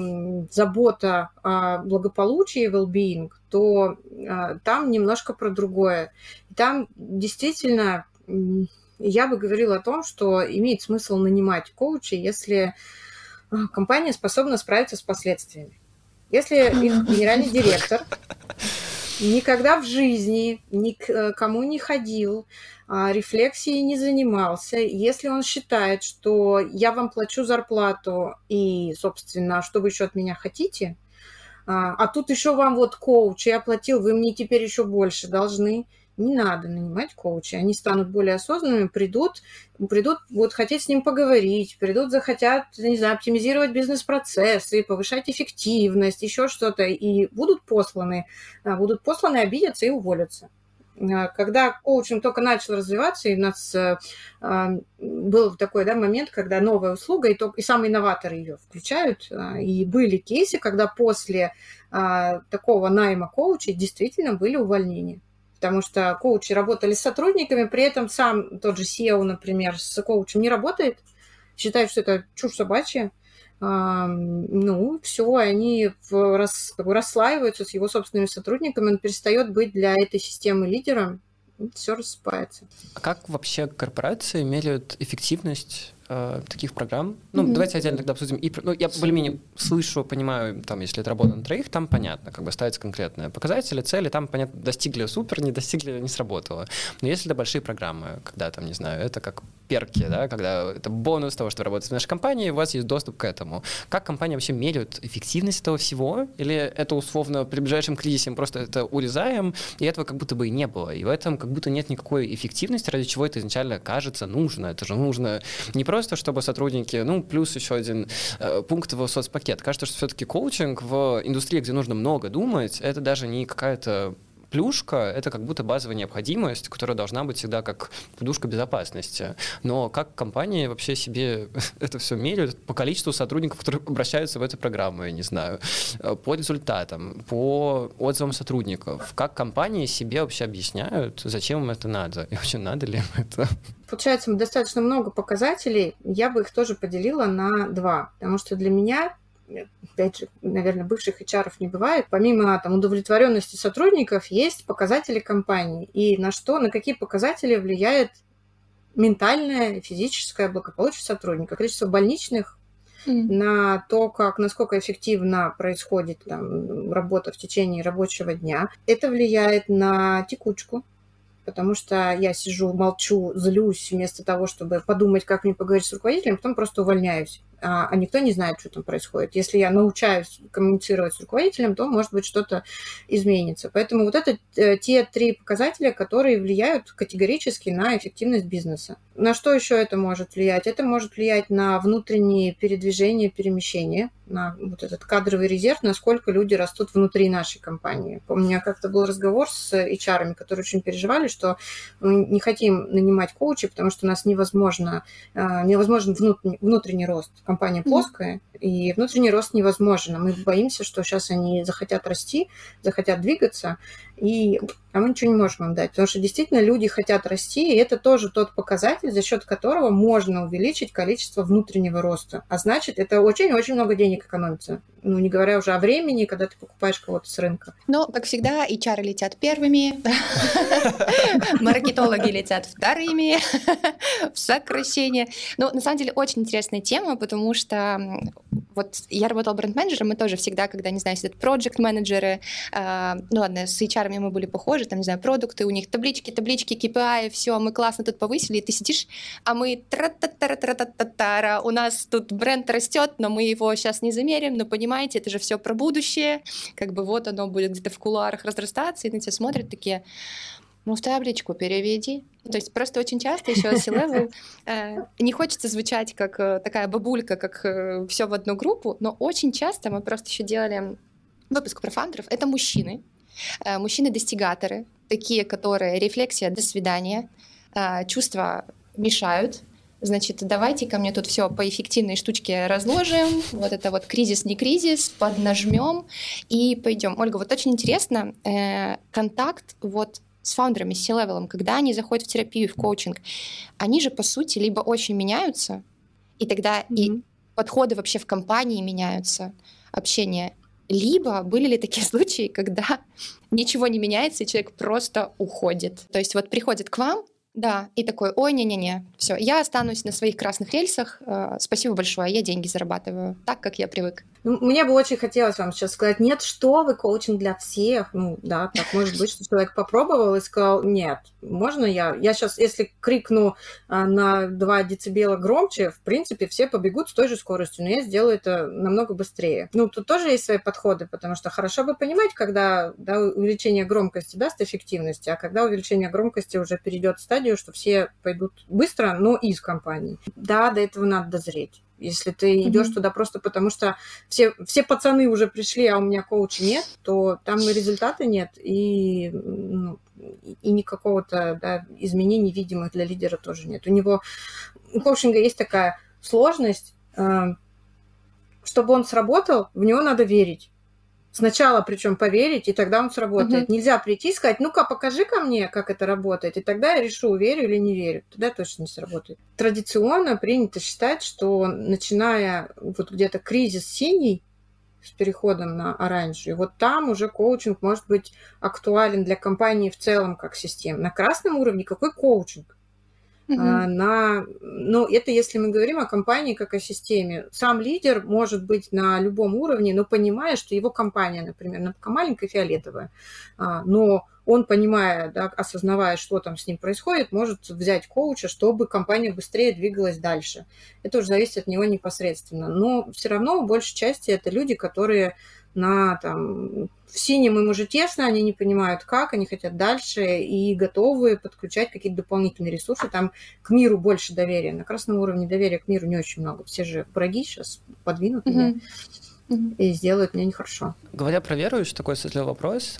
забота о благополучии и well-being, то там немножко про другое. И там действительно я бы говорила о том, что имеет смысл нанимать коуча, если компания способна справиться с последствиями. Если их генеральный директор никогда в жизни никому не ходил, рефлексией не занимался, если он считает, что я вам плачу зарплату и, собственно, что вы еще от меня хотите, а тут еще вам вот коуч, я платил, вы мне теперь еще больше должны, не надо нанимать коучей. Они станут более осознанными, придут вот хотеть с ним поговорить, захотят, не знаю, оптимизировать бизнес-процессы, повышать эффективность, еще что-то, и будут посланы, обидятся и уволятся. Когда коучинг только начал развиваться, и у нас был такой момент, когда новая услуга, и самые инноваторы ее включают, и были кейсы, когда после такого найма коучей действительно были увольнения. Потому что коучи работали с сотрудниками, при этом сам тот же SEO, например, с коучем не работает, считает, что это чушь собачья. Все, они расслаиваются с его собственными сотрудниками, он перестает быть для этой системы лидером, все рассыпается. А как вообще корпорации меряют эффективность таких программ? Давайте отдельно тогда обсудим. Я более-менее слышу, понимаю, там, если это работа на троих, там понятно, ставятся конкретные показатели, цели, там, понятно, достигли супер, не достигли, не сработало. Но если это большие программы, когда, там, не знаю, это как перки, да, когда это бонус того, что вы работаете в нашей компании, у вас есть доступ к этому. Как компания вообще меряет эффективность этого всего? Или это условно при ближайшем кризисе мы просто это урезаем, и этого как будто бы и не было? И в этом как будто нет никакой эффективности, ради чего это изначально кажется нужно. Это же нужно не просто, чтобы сотрудники, плюс еще один пункт в соцпакет. Кажется, что все-таки коучинг в индустрии, где нужно много думать, это даже не какая-то плюшка, это как будто базовая необходимость, которая должна быть всегда как подушка безопасности. Но как компании вообще себе это все меряют по количеству сотрудников, которые обращаются в эту программу, я не знаю, по результатам, по отзывам сотрудников? Как компании себе вообще объясняют, зачем им это надо? И вообще надо ли им это? Получается, достаточно много показателей. Я бы их тоже поделила на два, потому что для меня, опять же, наверное, бывших HR не бывает. Помимо удовлетворенности сотрудников, есть показатели компании. И на какие показатели влияет ментальное, физическое благополучие сотрудника. Количество больничных, на то, насколько эффективно происходит работа в течение рабочего дня. Это влияет на текучку, потому что я сижу, молчу, злюсь, вместо того, чтобы подумать, как мне поговорить с руководителем, потом просто увольняюсь. А никто не знает, что там происходит. Если я научаюсь коммуницировать с руководителем, то, может быть, что-то изменится. Поэтому вот это те три показателя, которые влияют категорически на эффективность бизнеса. На что еще это может влиять? Это может влиять на внутренние передвижения, перемещения, на вот этот кадровый резерв, насколько люди растут внутри нашей компании. У меня как-то был разговор с HR-ами, которые очень переживали, что мы не хотим нанимать коучей, потому что у нас невозможен внутренний рост. компания плоская, и внутренний рост невозможен. А мы боимся, что сейчас они захотят расти, захотят двигаться, а мы ничего не можем им дать. Потому что действительно люди хотят расти, и это тоже тот показатель, за счет которого можно увеличить количество внутреннего роста. А значит, это очень-очень много денег экономится. Ну, не говоря уже о времени, когда ты покупаешь кого-то с рынка. Но, как всегда, HR летят первыми, маркетологи летят вторыми, в сокращение. Но на самом деле очень интересная тема, потому что вот я работала бренд-менеджером, мы тоже всегда, когда, не знаю, сидят проект-менеджеры, ну ладно, с HR мы были похожи, там, не знаю, продукты, у них таблички, KPI, все, мы классно тут повысили, и ты сидишь, а мы тра-та-та-та-та-та-та, у нас тут бренд растет, но мы его сейчас не замерим, но понимаете, это же все про будущее, как бы вот оно будет где-то в кулуарах разрастаться, и на тебя смотрят такие, ну, в табличку переведи. То есть просто очень часто еще C-level не хочется звучать как такая бабулька, как все в одну группу, но очень часто мы просто еще делали выпуск про фаундеров. Это мужчины, мужчины-достигаторы, такие, которые рефлексия, до свидания, чувства мешают. Значит, давайте ко мне тут все по эффективной штучке разложим. Вот это вот кризис, не кризис, поднажмем и пойдем. Ольга, вот очень интересно, контакт вот с фаундерами, с C-левелом, когда они заходят в терапию, в коучинг, они же, по сути, либо очень меняются, и тогда и подходы вообще в компании меняются, общение, либо были ли такие случаи, когда ничего не меняется, и человек просто уходит. То есть вот приходит к вам, да, и такой, ой, не-не-не, все, я останусь на своих красных рельсах, спасибо большое, я деньги зарабатываю так, как я привык. Ну, мне бы очень хотелось вам сейчас сказать, нет, что вы, коучинг для всех. Ну, да, так может быть, что человек попробовал и сказал, нет, можно я сейчас, если крикну на 2 децибела громче, в принципе, все побегут с той же скоростью, но я сделаю это намного быстрее. Ну, тут тоже есть свои подходы, потому что хорошо бы понимать, когда увеличение громкости даст эффективности, а когда увеличение громкости уже перейдет в стадию, что все пойдут быстро, но из компании. Да, до этого надо дозреть. Если ты идешь туда просто потому, что все пацаны уже пришли, а у меня коуча нет, то там и результата нет, и никакого-то изменений видимых для лидера тоже нет. У коучинга есть такая сложность, чтобы он сработал, в него надо верить. Сначала, причем, поверить, и тогда он сработает. Нельзя прийти и сказать, ну-ка, покажи-ка мне, как это работает, и тогда я решу, верю или не верю. Тогда точно не сработает. Традиционно принято считать, что начиная вот где-то кризис синий, с переходом на оранжевый, вот там уже коучинг может быть актуален для компании в целом как системы. На красном уровне какой коучинг? Ну, это если мы говорим о компании как о системе. Сам лидер может быть на любом уровне, но понимая, что его компания, например, маленькая фиолетовая, но он, понимая, да, осознавая, что там с ним происходит, может взять коуча, чтобы компания быстрее двигалась дальше. Это уже зависит от него непосредственно. Но все равно, в большей части, это люди, которые в синем им уже тесно, они не понимают как, они хотят дальше и готовы подключать какие-то дополнительные ресурсы. Там к миру больше доверия. На красном уровне доверия к миру не очень много. Все же враги сейчас подвинут меня и сделают мне нехорошо. Говоря про веру, еще такой светлый вопрос.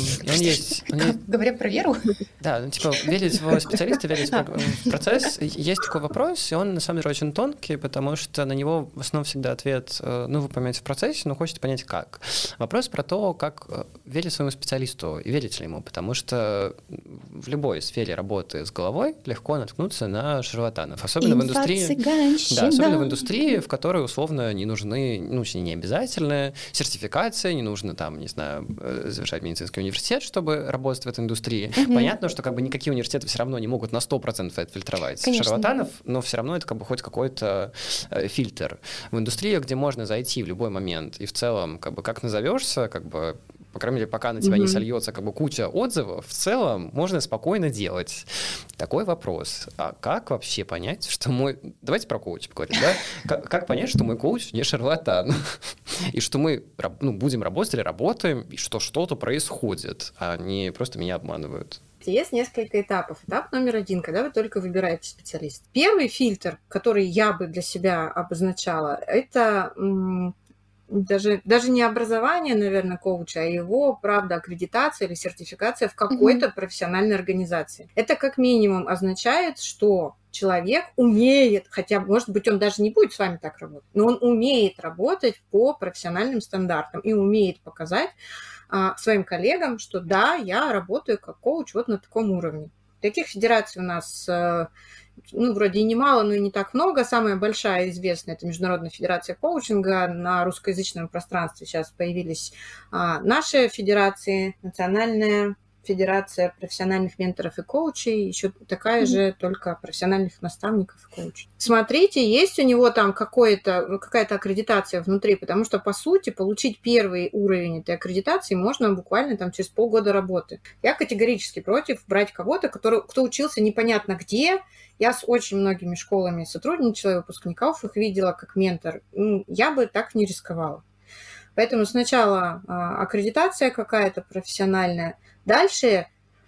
Говоря про веру? Да, верить в специалиста, верить в процесс. Есть такой вопрос, и он на самом деле очень тонкий, потому что на него в основном всегда ответ, вы поймете в процессе, но хочется понять как. Вопрос про то, как верить своему специалисту и верить ли ему, потому что в любой сфере работы с головой легко наткнуться на шарлатанов, особенно в индустрии. Да, особенно в индустрии, в которой условно не нужны, не обязательно сертификация, не нужно завершать медицинский университет, чтобы работать в этой индустрии. Понятно, что никакие университеты все равно не могут на 100% отфильтровать шарлатанов, но все равно это хоть какой-то фильтр. В индустрии, где можно зайти в любой момент и в целом, как назовешься, по крайней мере, пока на тебя не сольется куча отзывов, в целом можно спокойно делать. Такой вопрос. А как вообще понять, что Давайте про коуч поговорим, да? Как понять, что мой коуч не шарлатан? И что мы будем работать или работаем, и что что-то происходит, а не просто меня обманывают? Есть несколько этапов. Этап номер 1, когда вы только выбираете специалиста. Первый фильтр, который я бы для себя обозначала, это... Даже не образование, наверное, коуча, а его, правда, аккредитация или сертификация в какой-то профессиональной организации. Это как минимум означает, что человек умеет, хотя, может быть, он даже не будет с вами так работать, но он умеет работать по профессиональным стандартам и умеет показать своим коллегам, что да, я работаю как коуч вот на таком уровне. Таких федераций у нас, вроде и немало, но и не так много. Самая большая известная – это Международная федерация коучинга. На русскоязычном пространстве сейчас появились наши федерации, Национальная федерация профессиональных менторов и коучей, еще такая же, только профессиональных наставников и коучей. Смотрите, есть у него там какая-то аккредитация внутри, потому что, по сути, получить первый уровень этой аккредитации можно буквально там через полгода работы. Я категорически против брать кого-то, кто учился непонятно где. Я с очень многими школами сотрудничала, выпускников их видела как ментор. Я бы так не рисковала. Поэтому сначала аккредитация какая-то профессиональная, дальше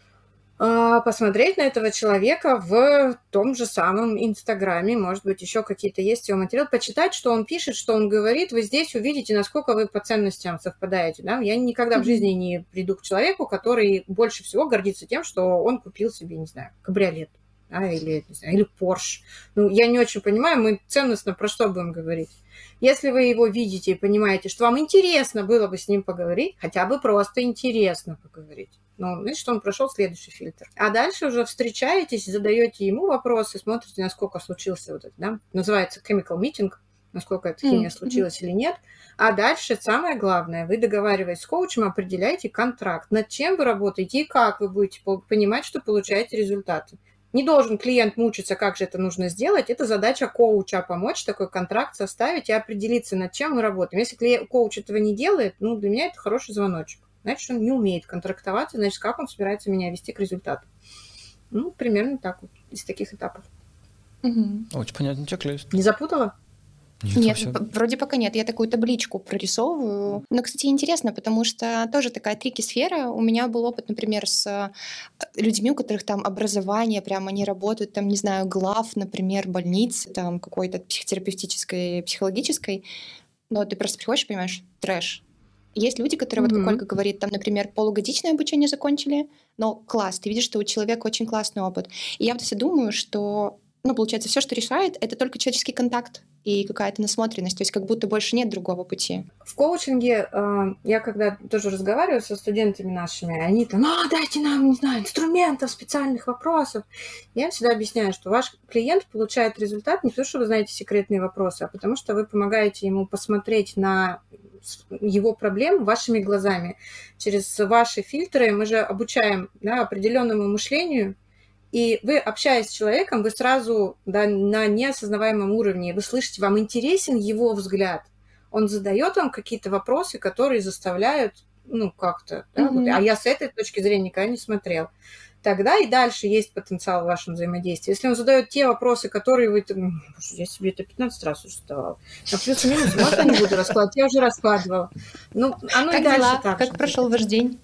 посмотреть на этого человека в том же самом Инстаграме, может быть, еще какие-то есть его материалы, почитать, что он пишет, что он говорит, вы здесь увидите, насколько вы по ценностям совпадаете. Да? Я никогда в жизни не приду к человеку, который больше всего гордится тем, что он купил себе, не знаю, кабриолет. Или Porsche. Я не очень понимаю, мы ценностно про что будем говорить. Если вы его видите и понимаете, что вам интересно было бы с ним поговорить, хотя бы просто интересно поговорить, значит, он прошел следующий фильтр. А дальше уже встречаетесь, задаете ему вопросы, смотрите, насколько случился вот это, да, называется chemical meeting, насколько эта химия случилась или нет. А дальше самое главное, вы, договариваясь с коучем, определяете контракт, над чем вы работаете и как вы будете понимать, что получаете результаты. Не должен клиент мучиться, как же это нужно сделать. Это задача коуча помочь такой контракт составить и определиться, над чем мы работаем. Если коуч этого не делает, для меня это хороший звоночек. Значит, он не умеет контрактоваться, значит, как он собирается меня вести к результату. Примерно так вот, из таких этапов. Очень понятный чек-лист. Не запутала? Нет, вроде пока нет. Я такую табличку прорисовываю. Но, кстати, интересно, потому что тоже такая трики-сфера. У меня был опыт, например, с людьми, у которых там образование, прям они работают, там, не знаю, глав, например, больницы, там, какой-то психотерапевтической, психологической. Но ты просто приходишь и понимаешь, трэш. Есть люди, которые, вот как Ольга говорит, там, например, полугодичное обучение закончили, но класс, ты видишь, что у человека очень классный опыт. И я вот все думаю, что, получается, все, что решает, это только человеческий контакт и какая-то насмотренность, то есть как будто больше нет другого пути. В коучинге я когда тоже разговариваю со студентами нашими, они там, дайте нам, не знаю, инструментов, специальных вопросов. Я всегда объясняю, что ваш клиент получает результат не потому, что вы знаете секретные вопросы, а потому что вы помогаете ему посмотреть на его проблем вашими глазами. Через ваши фильтры мы же обучаем определенному мышлению. И вы, общаясь с человеком, вы сразу на неосознаваемом уровне, вы слышите, вам интересен его взгляд. Он задает вам какие-то вопросы, которые заставляют, как-то, да, а я с этой точки зрения никогда не смотрел. Тогда и дальше есть потенциал в вашем взаимодействии. Если он задает те вопросы, которые вы... Я себе это 15 раз уже задавала. А плюс-минус, можно не буду раскладывать? Я уже раскладывала. Оно как и дальше дела? так. Как прошел ваш день?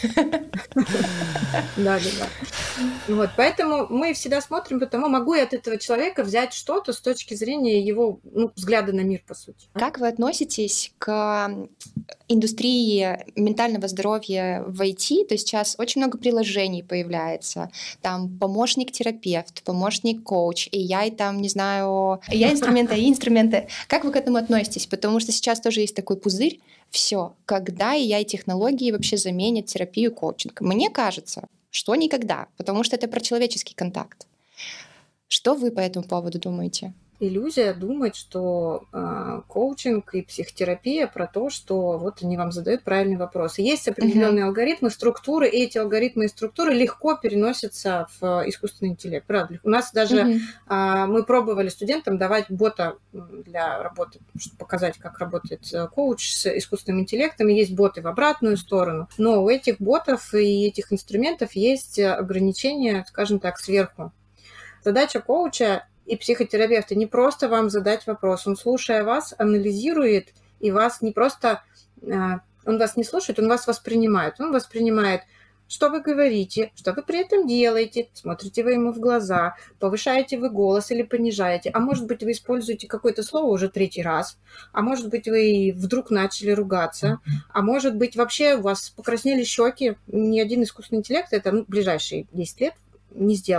Да. Поэтому мы всегда смотрим, потому могу я от этого человека взять что-то с точки зрения его взгляда на мир, по сути. Как вы относитесь к индустрии ментального здоровья в IT? То есть сейчас очень много приложений появляется. Там помощник-терапевт, помощник-коуч, AI, там, не знаю, AI-инструменты. Как вы к этому относитесь? Потому что сейчас тоже есть такой пузырь. Все, когда AI-технологии вообще заменят терапию и коучинг? Мне кажется, что никогда, потому что это про человеческий контакт. Что вы по этому поводу думаете? Иллюзия думать, что коучинг и психотерапия про то, что вот они вам задают правильные вопросы. Есть определенные алгоритмы, структуры, и эти алгоритмы и структуры легко переносятся в искусственный интеллект. Правда. У нас даже мы пробовали студентам давать бота для работы, чтобы показать, как работает коуч с искусственным интеллектом. И есть боты в обратную сторону. Но у этих ботов и этих инструментов есть ограничения, скажем так, сверху. Задача коуча и психотерапевта не просто вам задать вопрос. Он, слушая вас, анализирует, и вас не просто... Он вас не слушает, он вас воспринимает. Он воспринимает, что вы говорите, что вы при этом делаете, смотрите вы ему в глаза, повышаете вы голос или понижаете. А может быть, вы используете какое-то слово уже 3-й раз, а может быть, вы вдруг начали ругаться, а может быть, вообще у вас покраснели щеки. Ни один искусственный интеллект это ближайшие 10 лет не сделает.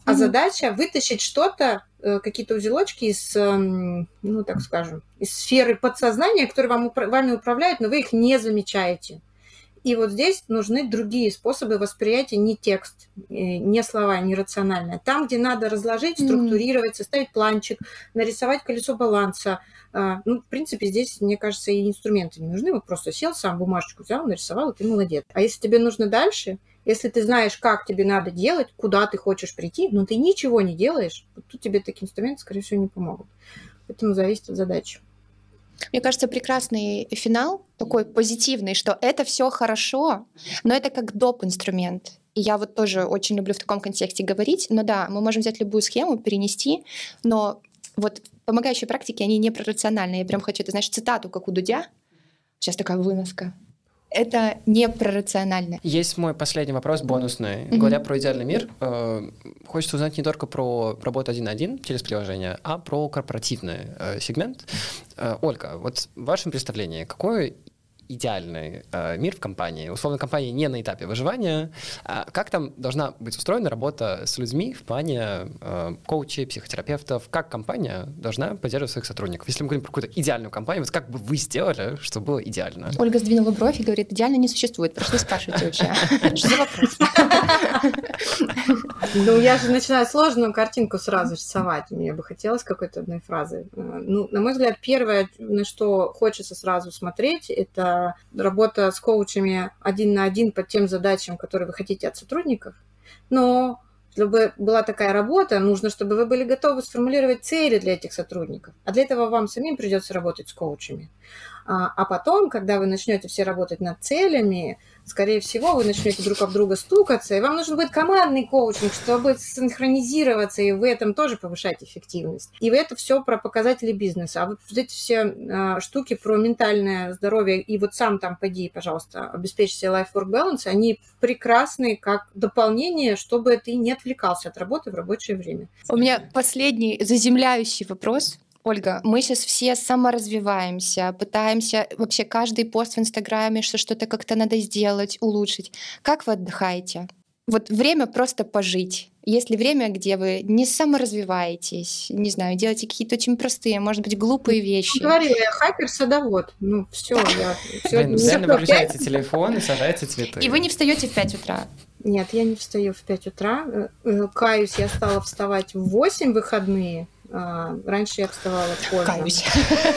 А задача вытащить что-то, какие-то узелочки из, так скажем, из сферы подсознания, которые вами управляют, но вы их не замечаете. И вот здесь нужны другие способы восприятия, не текст, не слова, не рациональное. Там, где надо разложить, структурировать, составить планчик, нарисовать колесо баланса. В принципе, здесь, мне кажется, и инструменты не нужны. Вот просто сел сам, бумажечку взял, нарисовал, и ты молодец. А если тебе нужно дальше, если ты знаешь, как тебе надо делать, куда ты хочешь прийти, но ты ничего не делаешь, вот тут тебе такие инструменты, скорее всего, не помогут. Поэтому зависит от задачи. Мне кажется, прекрасный финал, такой позитивный, что это все хорошо, но это как доп. Инструмент. И я вот тоже очень люблю в таком контексте говорить. Но да, мы можем взять любую схему, перенести, но вот помогающие практики, они не про рациональные. Я прям хочу, ты знаешь, цитату, как у Дудя. Сейчас такая выноска. Это не про рационально. Есть мой последний вопрос, бонусный. Говоря про идеальный мир, хочется узнать не только про работу 1 на 1 через приложение, а про корпоративный сегмент. Ольга, вот в вашем представлении, какой идеальный мир в компании? Условно, компания не на этапе выживания. Как там должна быть устроена работа с людьми в плане коучей, психотерапевтов? Как компания должна поддерживать своих сотрудников? Если мы говорим про какую-то идеальную компанию, вот как бы вы сделали, чтобы было идеально? Ольга сдвинула бровь и говорит, идеально не существует. Про что спрашиваете вообще? Что за вопрос? Ну, я же начинаю сложную картинку сразу рисовать. Мне бы хотелось какой-то одной фразы. Ну, на мой взгляд, первое, на что хочется сразу смотреть, это работа с коучами 1 на 1 по тем задачам, которые вы хотите от сотрудников. Но чтобы была такая работа, нужно, чтобы вы были готовы сформулировать цели для этих сотрудников. А для этого вам самим придется работать с коучами. А потом, когда вы начнете все работать над целями, скорее всего, вы начнете друг об друга стукаться, и вам нужен будет командный коучинг, чтобы синхронизироваться, и вы этом тоже повышаете эффективность. И это все про показатели бизнеса. А вот эти все штуки про ментальное здоровье, и вот сам там поди, пожалуйста, обеспечь себе life-work balance, они прекрасны как дополнение, чтобы ты не отвлекался от работы в рабочее время. У меня последний заземляющий вопрос. Ольга, мы сейчас все саморазвиваемся, пытаемся вообще каждый пост в Инстаграме, что что-то как-то надо сделать, улучшить. Как вы отдыхаете? Вот время просто пожить. Есть ли время, где вы не саморазвиваетесь, не знаю, делаете какие-то очень простые, может быть, глупые вещи? Говорила я, хакер-садовод. Ну, все, я... Постоянно выключаете телефон и сажаете цветы. И вы не встаете в 5 утра? Нет, я не встаю в 5 утра. Каюсь, я стала вставать в 8 в выходные. Раньше я вставала поздно. Каюсь.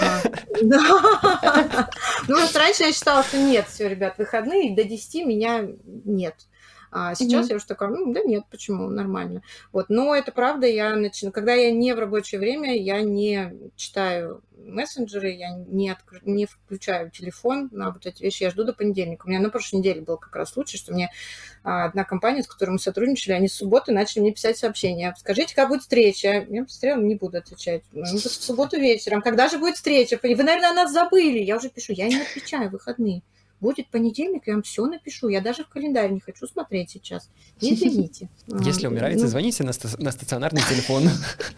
Ну, раньше я считала, что нет, все, ребят, выходные, до 10 меня нет. А сейчас я уже такая, да нет, почему, нормально. Вот, но это правда, когда я не в рабочее время, я не читаю мессенджеры, я не включаю телефон на вот эти вещи, я жду до понедельника. У меня на прошлой неделе был как раз случай, что мне одна компания, с которой мы сотрудничали, они с субботы начали мне писать сообщения. Скажите, когда будет встреча? Я посмотрела, не буду отвечать. В субботу вечером. Когда же будет встреча? Вы, наверное, о нас забыли. Я уже пишу, я не отвечаю, выходные. Будет понедельник, я вам все напишу. Я даже в календарь не хочу смотреть сейчас. Извините. Если умираете, звоните на стационарный телефон.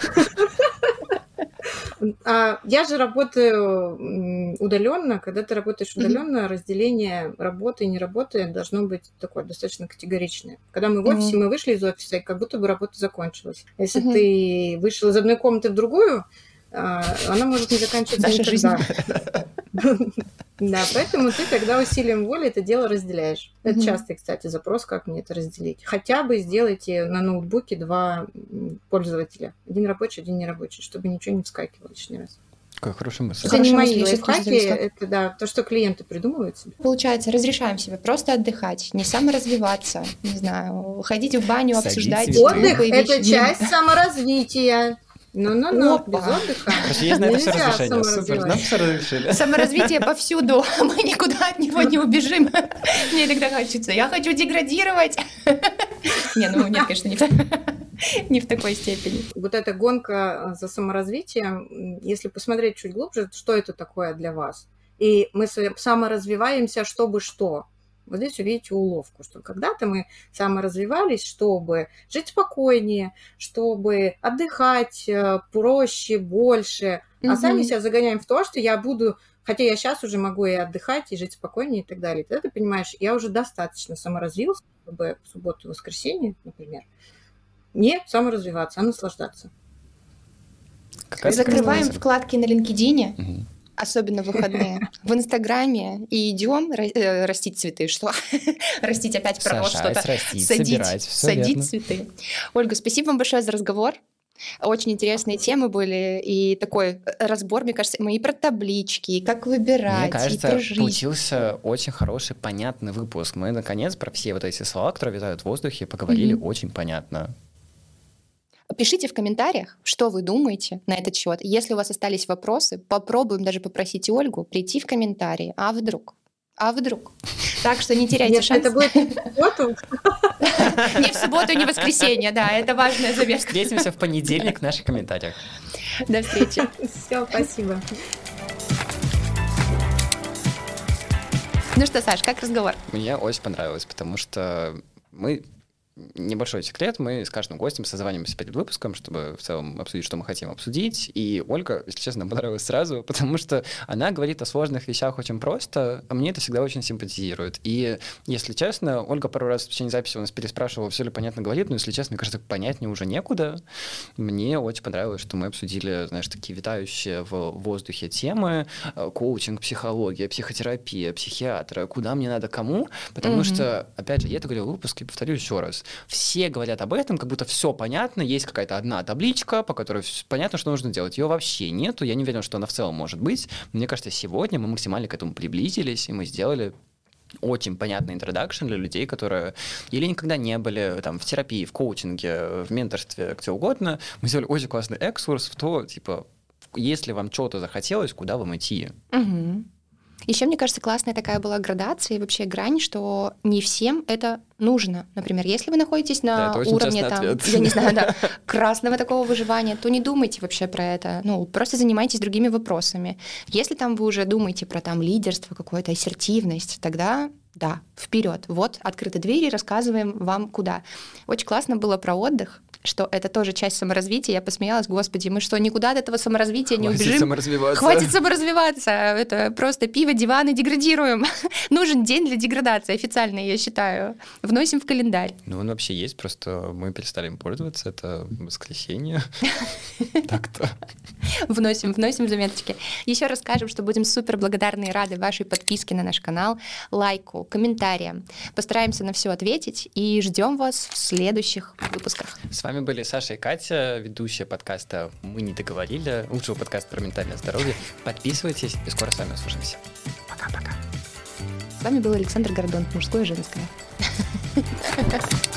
Я же работаю удаленно. Когда ты работаешь удаленно, разделение работы и не работы должно быть такое достаточно категоричное. Когда мы в офисе, мы вышли из офиса, и как будто бы работа закончилась. Если ты вышел из одной комнаты в другую, она может не заканчиваться никогда. Да, поэтому ты тогда усилием воли это дело разделяешь. Это частый, кстати, запрос, как мне это разделить. Хотя бы сделайте на ноутбуке 2 пользователя. Один рабочий, один нерабочий, чтобы ничего не вскакивало лишний раз. Какая хорошая мысль. Это не мои лайфхаки, это да, то, что клиенты придумывают себе. Получается, разрешаем себе просто отдыхать, не саморазвиваться, не знаю, ходить в баню, обсуждать. Отдых – это часть саморазвития. Ну, без отдыха. Есть на это все разрешение. Супер, нам все разрешили. Саморазвитие повсюду, мы никуда от него не убежим. Мне иногда хочется, я хочу деградировать. Не, ну нет, конечно, не в такой степени. Вот эта гонка за саморазвитием, если посмотреть чуть глубже, что это такое для вас? И мы саморазвиваемся, чтобы что? Вот здесь увидите уловку, что когда-то мы саморазвивались, чтобы жить спокойнее, чтобы отдыхать проще, больше, а сами себя загоняем в то, что я буду, хотя я сейчас уже могу и отдыхать, и жить спокойнее и так далее. Тогда ты понимаешь, я уже достаточно саморазвился, чтобы в субботу и воскресенье, например, не саморазвиваться, а наслаждаться. Закрываем вкладки на LinkedIn, особенно в выходные, в Инстаграме, и идем растить цветы. Что? Растить опять про что-то. Садить цветы. Ольга, спасибо вам большое за разговор. Очень интересные темы были, и такой разбор, мне кажется, мы и про таблички, и как выбирать, мне кажется, и про жизнь. Получился очень хороший, понятный выпуск. Мы, наконец, про все вот эти слова, которые витают в воздухе, поговорили очень понятно. Пишите в комментариях, что вы думаете на этот счет. Если у вас остались вопросы, попробуем даже попросить Ольгу прийти в комментарии. А вдруг? Так что не теряйте шанс. Это будет в субботу? Не в субботу, не в воскресенье, да, это важная заметка. Встретимся в понедельник в наших комментариях. До встречи. Все, спасибо. Ну что, Саш, как разговор? Мне очень понравилось, потому что мы... Небольшой секрет, мы с каждым гостем созваниваемся перед выпуском, чтобы в целом обсудить, что мы хотим обсудить. И Ольга, если честно, нам понравилась сразу, потому что она говорит о сложных вещах очень просто, а мне это всегда очень симпатизирует. И, если честно, Ольга пару раз в течение записи у нас переспрашивала, все ли понятно говорит, но, если честно, мне кажется, понятнее уже некуда. Мне очень понравилось, что мы обсудили, знаешь, такие витающие в воздухе темы: коучинг, психология, психотерапия, психиатра, куда мне надо, кому, потому что, опять же, я это говорил в выпуске, повторю еще раз, все говорят об этом, как будто все понятно, есть какая-то одна табличка, по которой понятно, что нужно делать. Ее вообще нету, я не уверен, что она в целом может быть. Мне кажется, сегодня мы максимально к этому приблизились, и мы сделали очень понятный интродакшн для людей, которые или никогда не были там в терапии, в коучинге, в менторстве, где угодно. Мы сделали очень классный экскурс в то, типа, если вам что-то захотелось, куда вам идти. Еще, мне кажется, классная такая была градация и вообще грань, что не всем это нужно. Например, если вы находитесь на уровне там, я не знаю, да, красного такого выживания, то не думайте вообще про это. Ну, просто занимайтесь другими вопросами. Если там вы уже думаете про там лидерство, какую-то ассертивность, тогда да, вперед. Вот открыты двери, рассказываем вам куда. Очень классно было про отдых, что это тоже часть саморазвития. Я посмеялась, господи, мы что, никуда от этого саморазвития не убежим? Хватит саморазвиваться. Это просто пиво, диваны, деградируем. Нужен день для деградации, официально, я считаю. Вносим в календарь. Ну, он вообще есть, просто мы перестали им пользоваться. Это воскресенье. Так-то. Вносим заметочки. Еще раз скажем, что будем супер благодарны и рады вашей подписке на наш канал, лайку, комментариям. Постараемся на все ответить и ждем вас в следующих выпусках. С вами были Саша и Катя, ведущие подкаста «Мы не договорили», лучшего подкаста про ментальное здоровье. Подписывайтесь, и скоро с вами услышимся. Пока-пока. С вами был Александр Гордон, мужское и женское.